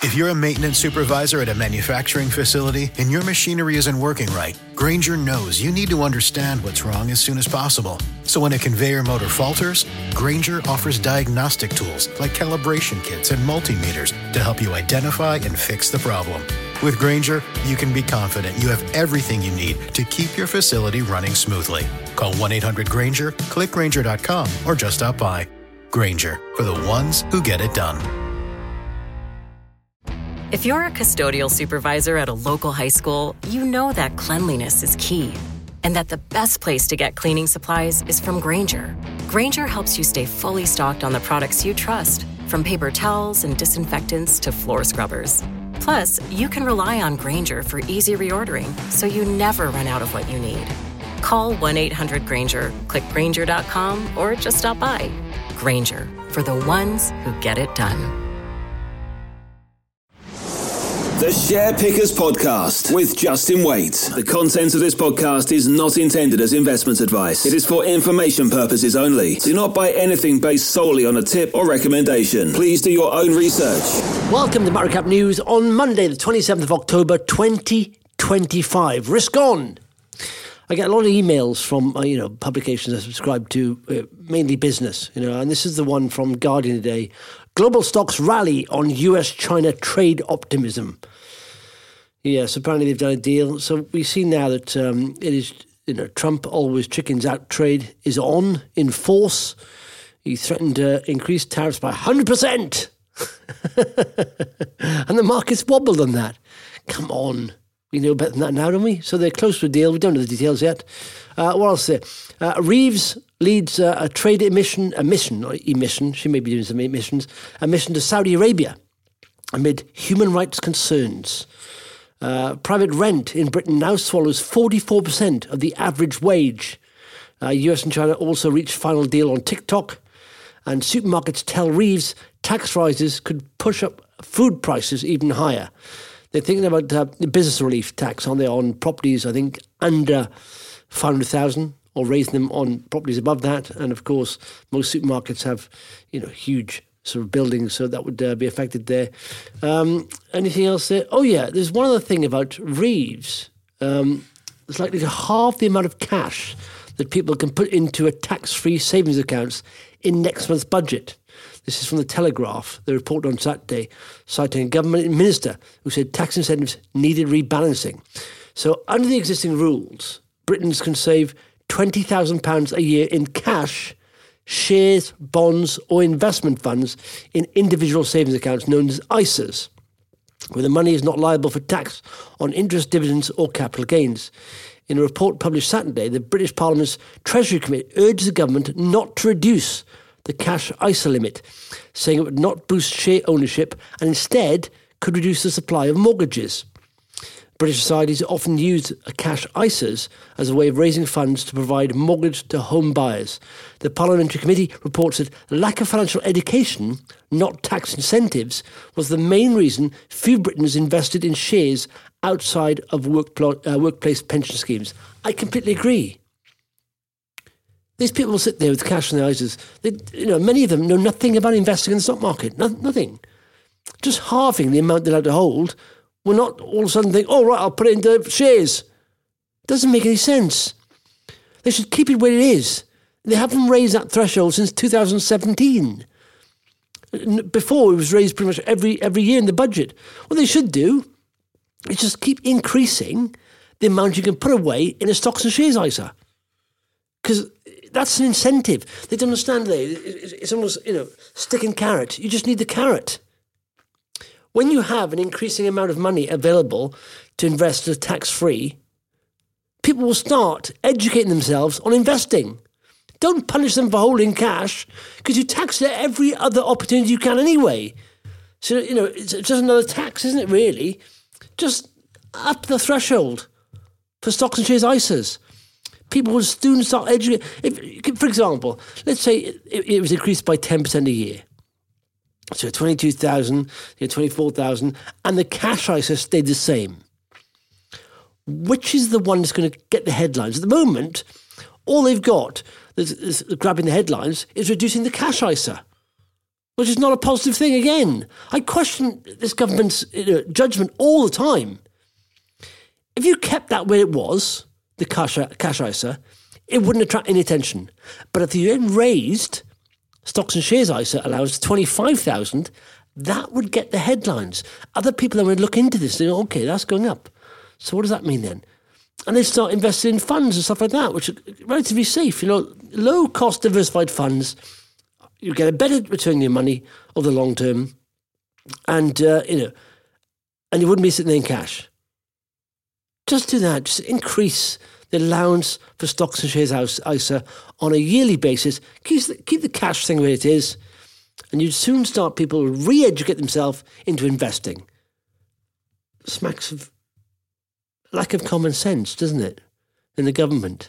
If you're a maintenance supervisor at a manufacturing facility and your machinery isn't working right, Grainger knows you need to understand what's wrong as soon as possible. So when a conveyor motor falters, Grainger offers diagnostic tools like calibration kits and multimeters to help you identify and fix the problem. With Grainger, you can be confident you have everything you need to keep your facility running smoothly. Call 1-800-GRAINGER, click Grainger.com, or just stop by. Grainger, for the ones who get it done. If you're a custodial supervisor at a local high school, you know that cleanliness is key, and that the best place to get cleaning supplies is from Grainger. Grainger helps you stay fully stocked on the products you trust, from paper towels and disinfectants to floor scrubbers. Plus, you can rely on Grainger for easy reordering, so you never run out of what you need. Call 1-800-GRAINGER, click Grainger.com, or just stop by. Grainger, for the ones who get it done. The Share Pickers Podcast with Justin Waite. The content of this podcast is not intended as investment advice. It is for information purposes only. Do not buy anything based solely on a tip or recommendation. Please do your own research. Welcome to Market Cap News on Monday, the 27th of October, 2025. Risk on. I get a lot of emails from publications I subscribe to, mainly business, and this is the one from Guardian today. Global stocks rally on US-China trade optimism. Yes, apparently they've done a deal. So we see now that it is, Trump always chickens out trade is on in force. He threatened to increase tariffs by 100%. And the market's wobbled on that. Come on. We know better than that now, don't we? So they're close to a deal. We don't know the details yet. What else there? Reeves leads a trade emission, she may be doing some emissions, a mission to Saudi Arabia amid human rights concerns. Private rent in Britain now swallows 44% of the average wage. US and China also reached final deal on TikTok. And supermarkets tell Reeves tax rises could push up food prices even higher. They're thinking about the business relief tax on properties, I think, under 500,000 or raising them on properties above that. And of course, most supermarkets have, huge sort of buildings, so that would be affected there. Anything else there? Oh yeah, there's one other thing about Reeves. It's likely to halve the amount of cash that people can put into a tax-free savings accounts in next month's budget. This is from The Telegraph, the report on Saturday, citing a government minister who said tax incentives needed rebalancing. So under the existing rules, Britons can save £20,000 a year in cash, shares, bonds or investment funds in individual savings accounts known as ISAs, where the money is not liable for tax on interest, dividends or capital gains. In a report published Saturday, the British Parliament's Treasury Committee urged the government not to reduce the cash ISA limit, saying it would not boost share ownership and instead could reduce the supply of mortgages. British societies often use cash ISAs as a way of raising funds to provide mortgage to home buyers. The Parliamentary Committee reports that lack of financial education, not tax incentives, was the main reason few Britons invested in shares outside of workplace pension schemes. I completely agree. These people will sit there with cash in their ISAs. Many of them know nothing about investing in the stock market. Nothing. Just halving the amount they're allowed to hold will not all of a sudden think, oh, right, I'll put it into shares. Doesn't make any sense. They should keep it where it is. They haven't raised that threshold since 2017. Before, it was raised pretty much every year in the budget. What they should do is just keep increasing the amount you can put away in a stocks and shares ISA. Because that's an incentive. They don't understand that. It's almost, stick and carrot. You just need the carrot. When you have an increasing amount of money available to invest as tax-free, people will start educating themselves on investing. Don't punish them for holding cash, because you tax it every other opportunity you can anyway. So, it's just another tax, isn't it, really? Just up the threshold for stocks and shares ISAs. People will soon start educating. For example, let's say it was increased by 10% a year. So 22,000, 24,000, and the cash ISA stayed the same. Which is the one that's going to get the headlines? At the moment, all they've got that's grabbing the headlines is reducing the cash ISA. which is not a positive thing again. I question this government's judgment all the time. If you kept that where it was, the cash ISA, it wouldn't attract any attention. But if you then raised stocks and shares ISA allowance to 25,000, that would get the headlines. Other people that would look into this, they go, okay, that's going up. So what does that mean then? And they start investing in funds and stuff like that, which are relatively safe. Low-cost diversified funds, you get a better return on your money over the long term, and and you wouldn't be sitting there in cash. Just do that. Just increase the allowance for stocks and shares ISA on a yearly basis. Keep the cash thing where it is, and you'd soon start people re-educate themselves into investing. Smacks of lack of common sense, doesn't it, in the government?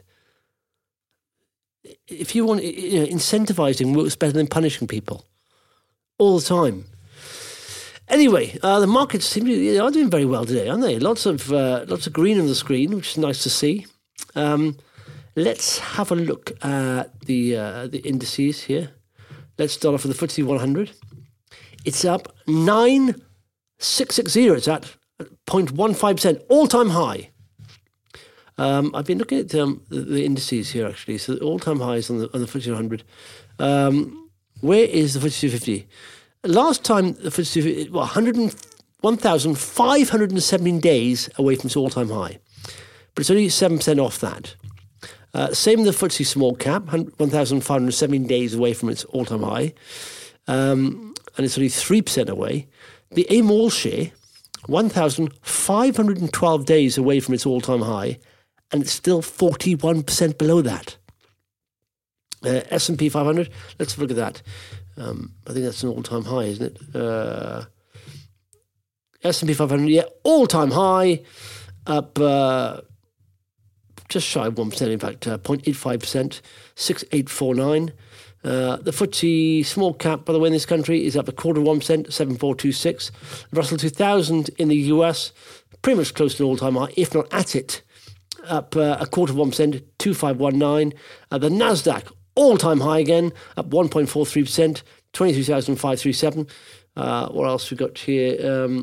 If you want, incentivising works better than punishing people all the time. Anyway, the markets seem to are doing very well today, aren't they? Lots of green on the screen, which is nice to see. Let's have a look at the indices here. Let's start off with the FTSE 100. It's up 9,660. It's at 0.15%, all-time high. I've been looking at the indices here, actually. So the all-time highs on the FTSE 100. Where is the FTSE 250? Last time, the FTSE 1,517 days away from its all-time high. But it's only 7% off that. Same with the FTSE small cap, 1,517 days away from its all-time high. And it's only 3% away. The AIM All Share, 1,512 days away from its all-time high, and it's still 41% below that. S&P 500, let's have a look at that. I think that's an all-time high, isn't it? S&P 500, yeah, all-time high, up just shy of 1%, in fact, 0.85%, 6,849. The FTSE small cap, by the way, in this country is up 0.25%, 7,426. Russell 2000 in the US, pretty much close to an all-time high, if not at it, up 0.25%, 2,519. The Nasdaq, all-time high again, up 1.43%, 23,537. What else we got here?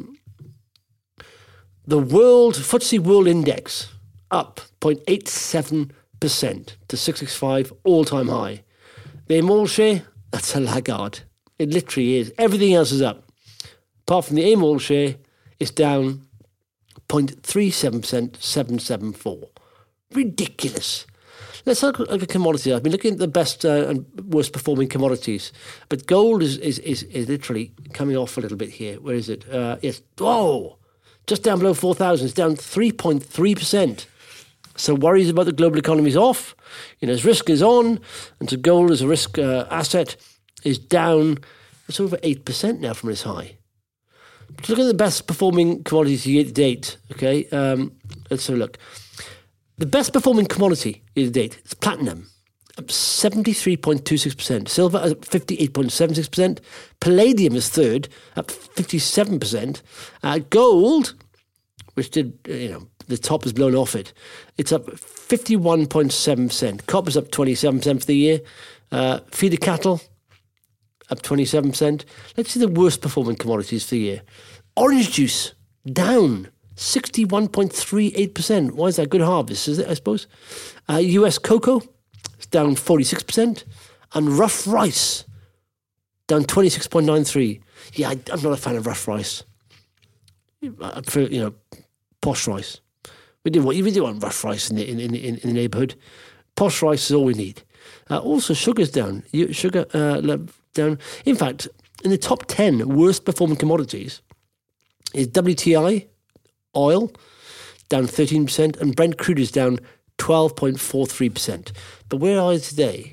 The FTSE World Index, up 0.87% to 665, all-time high. The AIM All Share, that's a laggard. It literally is. Everything else is up. Apart from the AIM All Share, it's down 0.37%, 774. Ridiculous. Let's look at commodities. I've been looking at the best and worst performing commodities, but gold is literally coming off a little bit here. Where is it? Yes. Oh, just down below 4,000. It's down 3.3%. So worries about the global economy is off. As risk is on, and so gold as a risk asset is down. It's over 8% now from its high. Look at the best performing commodities year to date. Okay, let's have a look. The best performing commodity year to date is platinum, up 73.26%. Silver up 58.76%. Palladium is third, up 57%. Gold, which did, the top has blown off it. It's up 51.7%. Copper's up 27% for the year. Feeder cattle, up 27%. Let's see the worst performing commodities for the year. Orange juice, down 61.38%. Why is that? Good harvest, is it, I suppose? US cocoa, it's down 46%. And rough rice, down 26.93%. Yeah, I'm not a fan of rough rice. I prefer, posh rice. We do want rough rice in the neighbourhood. Posh rice is all we need. Also, sugar's down. Sugar down. In fact, in the top 10 worst performing commodities is WTI, oil, down 13%, and Brent crude is down 12.43%. But where are they today?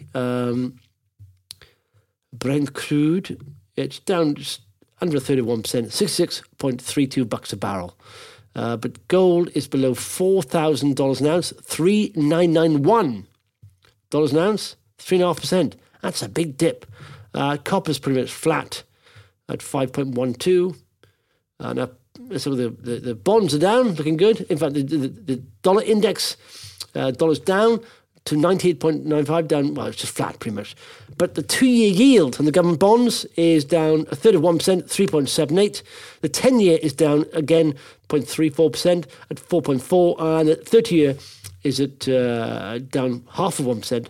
Brent crude, it's down just under 31%, $66.32 a barrel. But gold is below $4,000 an ounce, $3,991 an ounce, 3.5%. That's a big dip. Copper's pretty much flat at 5.12. Now, some of the bonds are down, looking good. In fact, the dollar index, dollar's down to 98.95, down, well, it's just flat pretty much. But the 2-year yield on the government bonds is down a third of 1%, 3.78. The 10-year is down again 0.34% at 4.4, and the 30-year is at down half of 1%,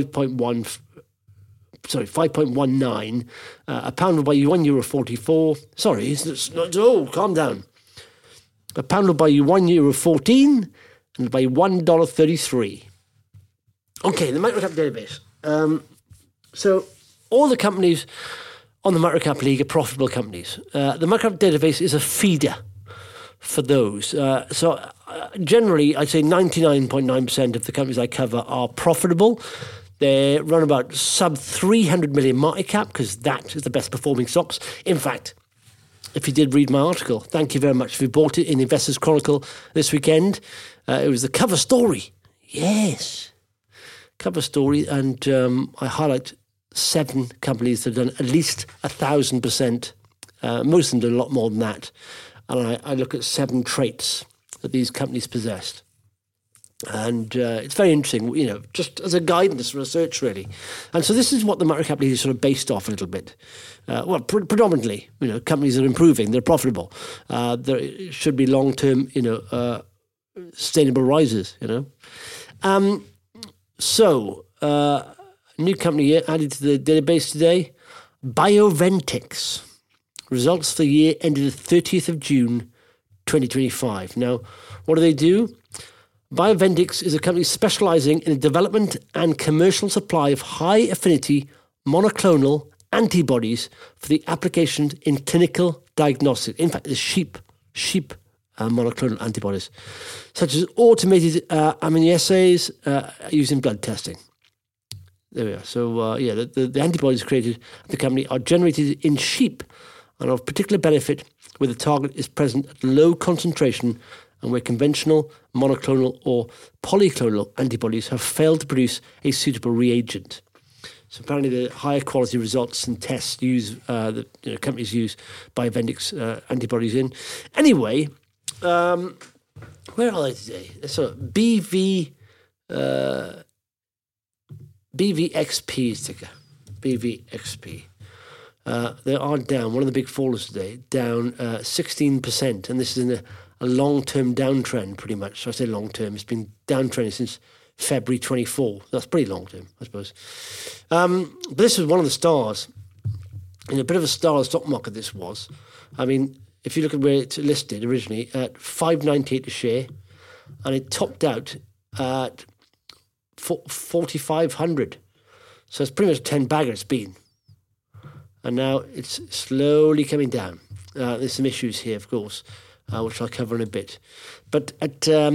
5.19. A pound will buy you €1.44. Sorry, it's not, calm down. A pound will buy you €1.14 and by $1.33. Okay, the microcap database. So all the companies on the microcap league are profitable companies. The microcap database is a feeder for those. Generally, I'd say 99.9% of the companies I cover are profitable. They run about sub 300 million market cap because that is the best performing stocks. In fact, if you did read my article, thank you very much. If you bought it in Investors Chronicle this weekend, it was the cover story. Yes, cover story. And I highlight 7 companies that have done at least 1,000%. Most of them do a lot more than that. And I look at 7 traits that these companies possessed. And it's very interesting, just as a guidance for research, really. And so this is what the microcap league is sort of based off a little bit. Predominantly, companies are improving, they're profitable. There should be long-term, sustainable rises, new company here added to the database today, Bioventix. Results for the year ended the 30th of June, 2025. Now, what do? Bioventix is a company specializing in the development and commercial supply of high-affinity monoclonal antibodies for the applications in clinical diagnostics. In fact, the sheep monoclonal antibodies, such as automated immunoassays used in blood testing. There we are. So, the antibodies created at the company are generated in sheep and of particular benefit where the target is present at low concentration and where conventional monoclonal or polyclonal antibodies have failed to produce a suitable reagent. So apparently the higher quality results and tests companies use Bioventix antibodies in. Anyway, where are they today? So BVXP is ticker. BVXP. They are down. One of the big fallers today, down 16%. And this is in a long-term downtrend, pretty much. So I say long-term. It's been downtrending since February 24. That's pretty long-term, I suppose. But this was one of the stars. A bit of a star of the stock market this was. I mean, if you look at where it's listed originally, at $5.98 a share, and it topped out at 4,500. So it's pretty much a 10-bagger it's been. And now it's slowly coming down. There's some issues here, of course, which I'll cover in a bit. But at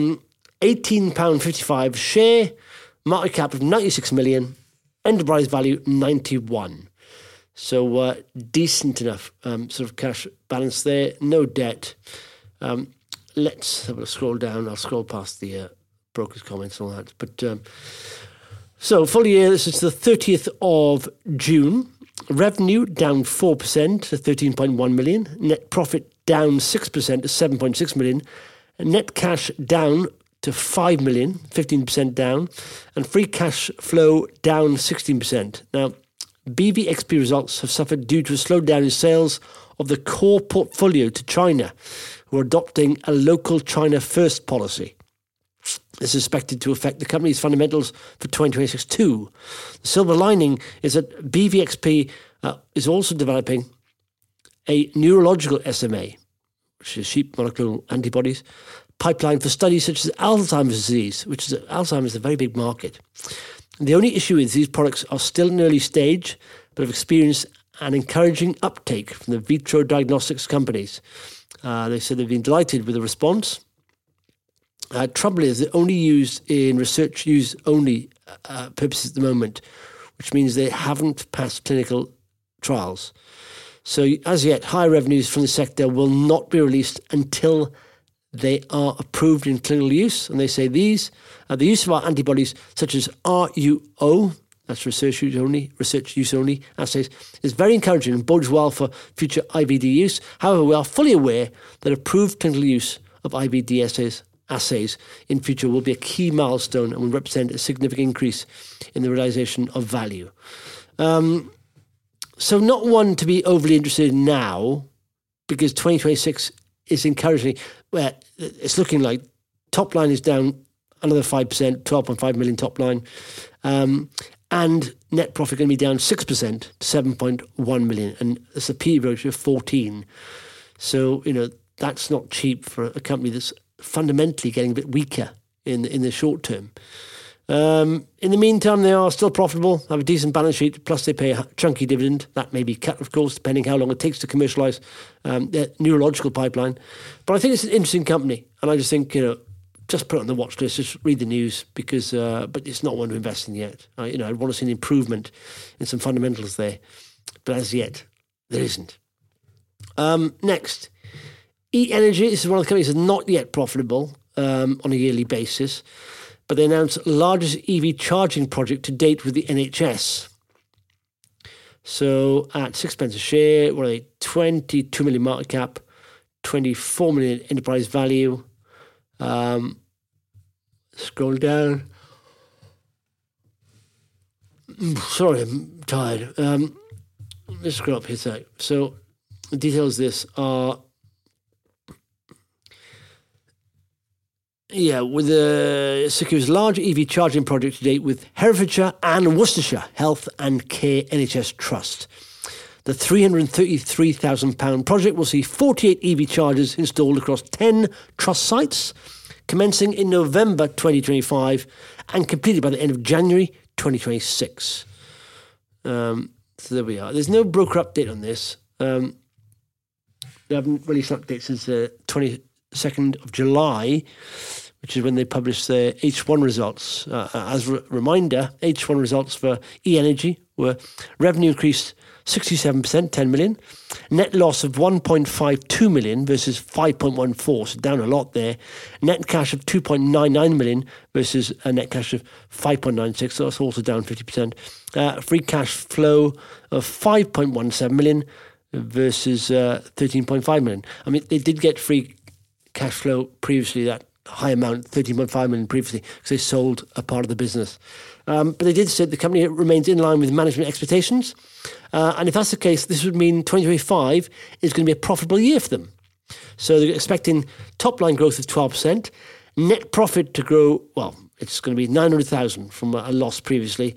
£18.55 share, market cap of 96 million, enterprise value 91. So decent enough sort of cash balance there, no debt. Let's have a scroll down. I'll scroll past the brokers' comments and all that. But so full year, this is the 30th of June. Revenue down 4% to 13.1 million. Net profit down 6% to 7.6 million. Net cash down to 5 million, 15% down. And free cash flow down 16%. Now, BVXP results have suffered due to a slowdown in sales of the core portfolio to China, who are adopting a local China first policy. This is expected to affect the company's fundamentals for 2026 too. The silver lining is that BVXP is also developing a neurological SMA, which is sheep monoclonal antibodies, pipeline for studies such as Alzheimer's disease, which is Alzheimer's is a very big market. The only issue is these products are still in early stage, but have experienced an encouraging uptake from the vitro diagnostics companies. They said they've been delighted with the response. Trouble is they're only used in research use only purposes at the moment, which means they haven't passed clinical trials. So as yet, high revenues from the sector will not be released until they are approved in clinical use. And they say the use of our antibodies, such as RUO, that's research use only assays, is very encouraging and bodes well for future IVD use. However, we are fully aware that approved clinical use of IVD assays assays in future will be a key milestone and will represent a significant increase in the realisation of value. So not one to be overly interested in now, because 2026 is encouraging. Well, it's looking like top line is down another 5%, 12.5 million top line. And net profit going to be down 6% to 7.1 million. And it's a PE ratio of 14. So, that's not cheap for a company that's fundamentally getting a bit weaker in the short term. In the meantime, they are still profitable, have a decent balance sheet, plus they pay a chunky dividend. That may be cut, of course, depending how long it takes to commercialise their neurological pipeline. But I think it's an interesting company. And I just think, just put it on the watch list, just read the news, because but it's not one to invest in yet. I want to see an improvement in some fundamentals there. But as yet, there isn't. Next, E-Energy. This is one of the companies that's not yet profitable on a yearly basis, but they announced the largest EV charging project to date with the NHS. So at £6 a share, 22 million market cap, 24 million enterprise value. Scroll down. Sorry, I'm tired. Let's scroll up here a sec. So the details of this are, with the secures large EV charging project to date with Herefordshire and Worcestershire Health and Care NHS Trust. The £333,000 project will see 48 EV chargers installed across 10 trust sites, commencing in November 2025 and completed by the end of January 2026. So there we are. There's no broker update on this. They haven't released an update since the 22nd of July, which is when they published their H1 results. As a reminder, H1 results for E-Energy were revenue increased 67%, 10 million. Net loss of 1.52 million versus 5.14, so down a lot there. Net cash of 2.99 million versus a net cash of 5.96, so that's also down 50%. Free cash flow of 5.17 million versus 13.5 million. I mean, they did get free cash flow previously, that high amount, 13.5 million previously, because they sold a part of the business. But they did say the company remains in line with management expectations. And if that's the case, this would mean 2025 is going to be a profitable year for them. So they're expecting top-line growth of 12%, net profit to grow, it's going to be 900,000 from a loss previously.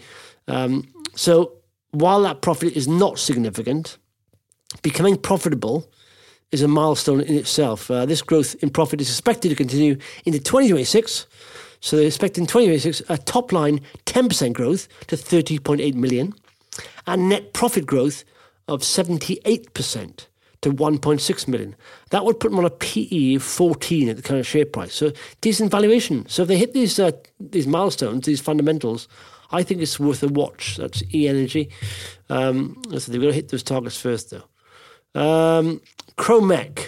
So while that profit is not significant, becoming profitable is a milestone in itself. This growth in profit is expected to continue into 2026. So they're expecting 2026 a top line 10% growth to 30.8 million and net profit growth of 78% to 1.6 million. That would put them on a PE of 14 at the current share price. So decent valuation. So if they hit these milestones, these fundamentals, I think it's worth a watch. That's E-Energy. So they've got to hit those targets first, though. Kromek.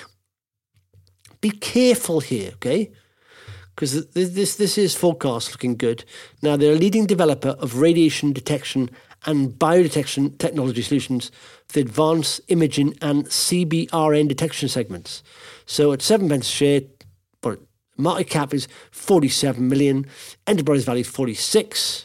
Be careful here, okay? Because this is forecast looking good. Now, they're a leading developer of radiation detection and biodetection technology solutions for the advanced imaging and CBRN detection segments. So at £7 a share, market cap is 47 million, enterprise value 46.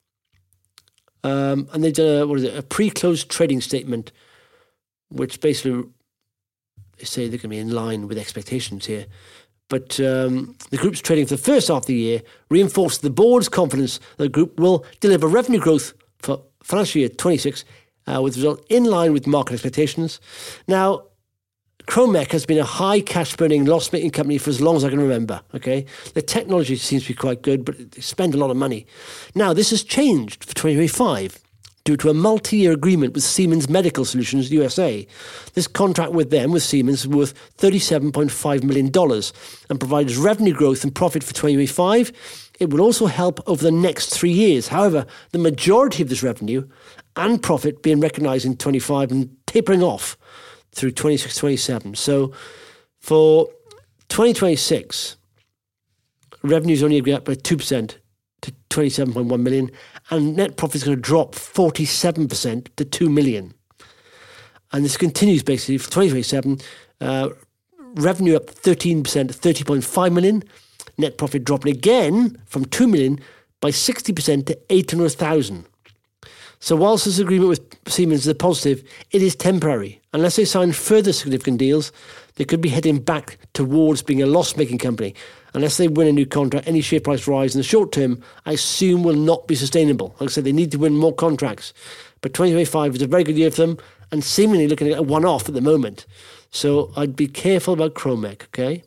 And they've done a pre-closed trading statement, which basically they say they're going to be in line with expectations here. But the group's trading for the first half of the year reinforced the board's confidence that the group will deliver revenue growth for financial year 26 with a result in line with market expectations. Now, Kromek has been a high cash-burning, loss-making company for as long as I can remember, okay? The technology seems to be quite good, but they spend a lot of money. Now, this has changed for 2025 due to a multi-year agreement with Siemens Medical Solutions USA. This contract with Siemens, is worth $37.5 million and provides revenue growth and profit for 2025. It will also help over the next 3 years. However, the majority of this revenue and profit being recognised in 25 and tapering off through 26-27. So for 2026, revenue is only going up by 2% to 27.1 million, and net profit is going to drop 47% to 2 million. And this continues basically for 2027. Revenue up 13% to 30.5 million. net profit dropping again from 2 million by 60% to 800,000. So whilst this agreement with Siemens is a positive, it is temporary. Unless they sign further significant deals, they could be heading back towards being a loss-making company. Unless they win a new contract, any share price rise in the short term, I assume, will not be sustainable. Like I said, they need to win more contracts. But 2025 is a very good year for them, and seemingly looking at a one-off at the moment. So I'd be careful about Kromek, okay?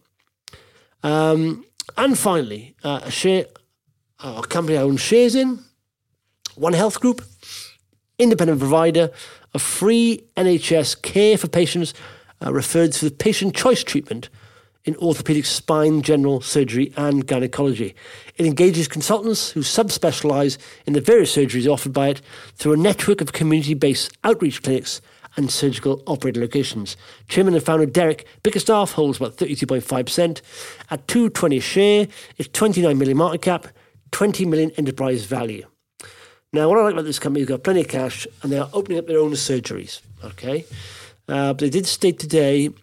And finally, a company I own shares in, One Health Group, independent provider of free NHS care for patients referred to the patient choice treatment in orthopaedic spine, general surgery and gynecology. It engages consultants who subspecialise in the various surgeries offered by it through a network of community-based outreach clinics and surgical operating locations. Chairman and founder Derek Bickerstaff holds about 32.5%. At $2.20 a share, it's 29 million market cap, 20 million enterprise value. Now, what I like about this company, they've got plenty of cash and they are opening up their own surgeries, okay? But they did state today,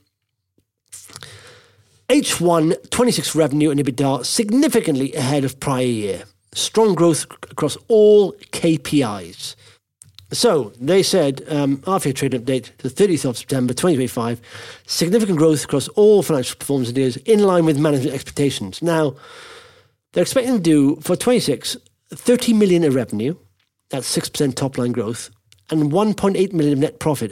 H1 26 revenue and EBITDA significantly ahead of prior year. Strong growth across all KPIs. So they said, half-year trading update to the 30th of September 2025, significant growth across all financial performance indicators in line with management expectations. Now, they're expecting to do, for 26, 30 million in revenue, that's 6% top-line growth, and 1.8 million of net profit,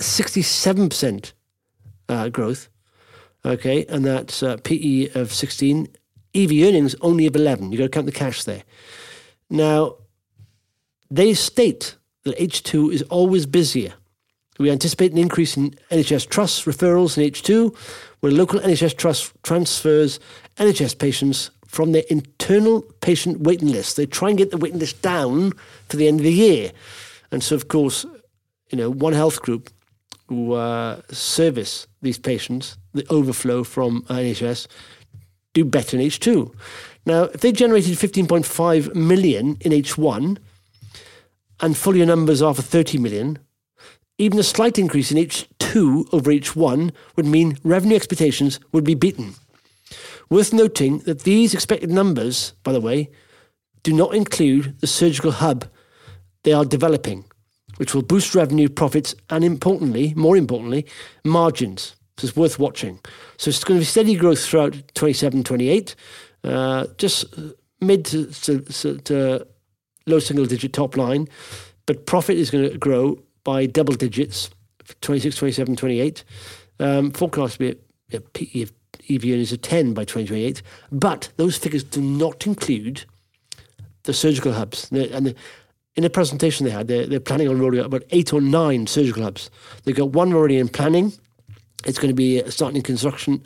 67% growth. Okay, and that's PE of 16, EV earnings only of 11. You've got to count the cash there. Now, they state that H2 is always busier. We anticipate an increase in NHS Trust referrals in H2, where local NHS Trust transfers NHS patients from their internal patient waiting list. They try and get the waiting list down for the end of the year. And so, of course, One Health Group, who service these patients, the overflow from NHS, do better in H2. Now, if they generated 15.5 million in H1 and full year numbers are for 30 million, even a slight increase in H2 over H1 would mean revenue expectations would be beaten. Worth noting that these expected numbers, by the way, do not include the surgical hub they are developing, which will boost revenue, profits, and more importantly, margins. So it's worth watching. So it's going to be steady growth throughout 27, 28, just mid to low single-digit top line, but profit is going to grow by double digits for 26, 27, 28. Forecast to be a PE of EV earnings of 10 by 2028, but those figures do not include the surgical hubs. In the presentation they had, they're planning on rolling out about 8 or 9 surgical hubs. They've got one already in planning. It's going to be starting construction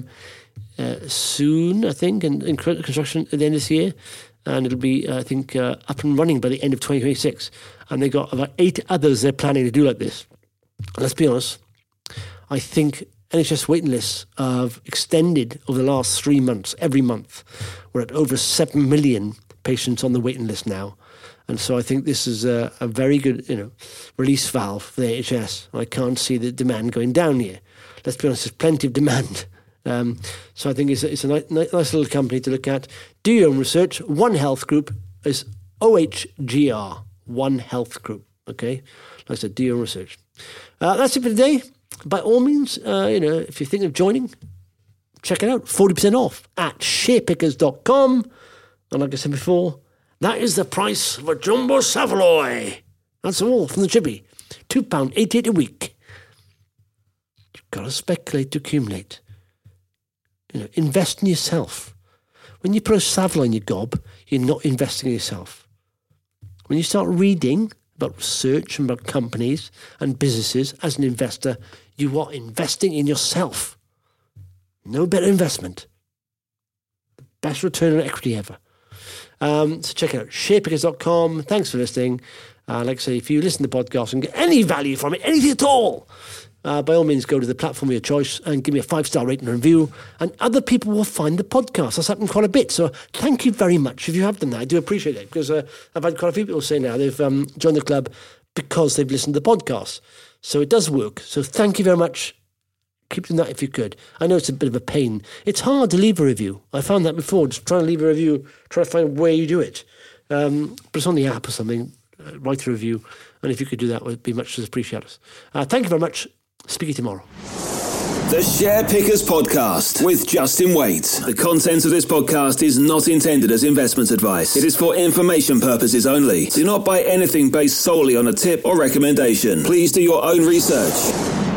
soon, I think, in construction at the end of this year. And it'll be, I think, up and running by the end of 2026. And they've got about 8 others they're planning to do like this. Let's be honest, I think NHS waiting lists have extended over the last 3 months, every month. We're at over 7 million patients on the waiting list now. And so I think this is a very good, release valve for the NHS. I can't see the demand going down here. Let's be honest, there's plenty of demand. So I think it's a nice little company to look at. Do your own research. One Health Group is OHGR, One Health Group. Okay, like I said, do your own research. That's it for today. By all means, if you're thinking of joining, check it out. 40% off at sharepickers.com. And like I said before, that is the price of a jumbo Savoy. That's all from the chippy. £2.88 a week. You've got to speculate to accumulate. Invest in yourself. When you put a Savoy in your gob, you're not investing in yourself. When you start reading about research and about companies and businesses as an investor, you are investing in yourself. No better investment. The best return on equity ever. So check it out, sharepickers.com. Thanks for listening. Like I say, if you listen to the podcast and get any value from it, anything at all, by all means go to the platform of your choice and give me a 5-star rating and review, and other people will find the podcast. That's happened quite a bit. So thank you very much if you have done that. I do appreciate it, because I've had quite a few people say now they've joined the club because they've listened to the podcast. So it does work. So thank you very much. Keep doing that if you could. I know it's a bit of a pain. It's hard to leave a review. I found that before, just trying to leave a review, trying to find where you do it. But it's on the app or something. Write a review. And if you could do that, it would be much appreciated. Thank you very much. Speak to you tomorrow. The Share Pickers Podcast with Justin Waite. The content of this podcast is not intended as investment advice. It is for information purposes only. Do not buy anything based solely on a tip or recommendation. Please do your own research.